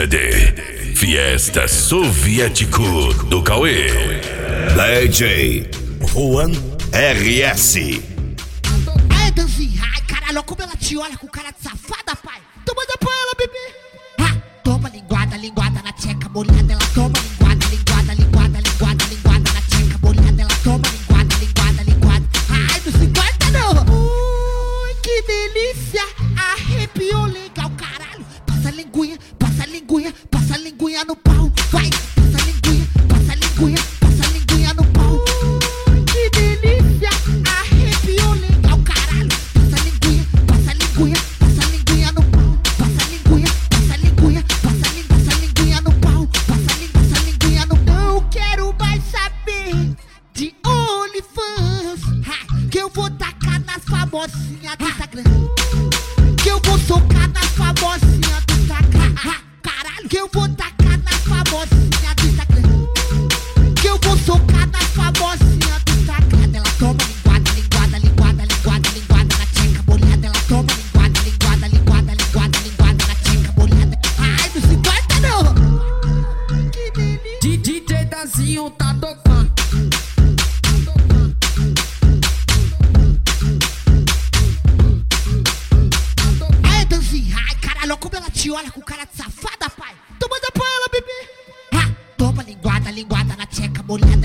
CD Fiesta Soviético do Cauê. DJ Juan RS. Ai, Danzinha, ai, caralho, como ela te olha com cara de safada, pai. Toma da pra ela, bebê. Toma linguada, linguada na tcheca molhada. Ela toma linguada, linguada, linguada, linguada, linguada na tcheca molhada. Ela toma linguada, linguada, linguada. Ai, não se corta não. Ui, que delícia. Arrepiou legal, caralho. Passa a linguinha, passa a linguinha, passa a linguinha no pau. Vai, passa a linguinha, passa a linguinha, passa a linguinha no pau. Ui, que delícia. Arrepiou legal, caralho. Passa a linguinha, passa a linguinha, passa a linguinha no pau. Passa a linguinha, passa a linguinha, passa a linguinha no pau. Passa a linguinha no pau. Não quero mais saber de OnlyFans, que eu vou tacar nas famosinhas do Instagram. Que eu vou socar nas famosinhas do Instagram. Caralho, que eu vou tacar nas famosinhas do Instagram. Que eu vou socar nas famosinhas do Instagram. Ela toma linguada, linguada, linguada, linguada, linguada na tcheca molhada. Ela toma linguada, linguada, linguada, linguada, linguada na tcheca molhada. Ai, não se corta não. Que delícia. DJ Dazinho tá tocando. Ai, Danzinha, ai, caralho, como ela te olha com cara de safada, pai. Toma da pra ela, bebê. Toma linguada, linguada na tcheca molhada.